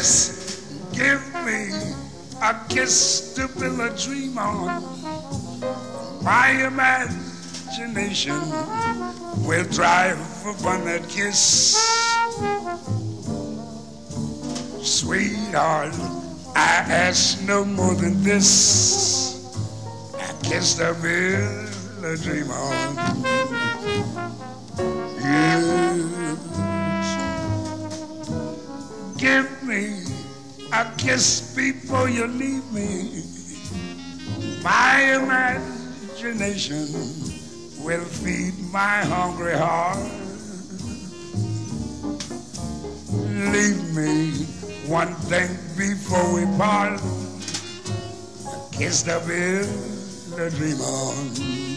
Yes, give me a kiss to build a dream on. My imagination will drive upon that kiss. Sweetheart, I ask no more than this. A kiss to build a dream on. Yes. Give me a kiss before you leave me. My imagination will feed my hungry heart. Leave me one thing before we part. A kiss to build a dream on.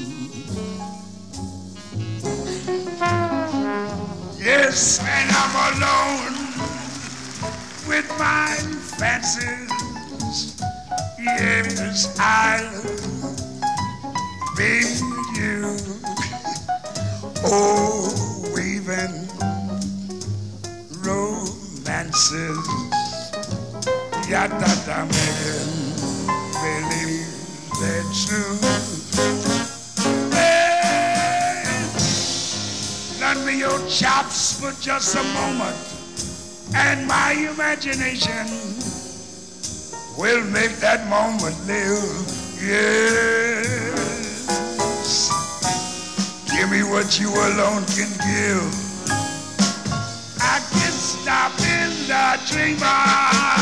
Yes, and I'm alone with my fancies. Yes, I'll be with you. Oh, weaving romances. Yada making believe they're true. Hey, lend me your chops for just a moment, and my imagination will make that moment live. Yes, give me what you alone can give. I can stop in the dreamer.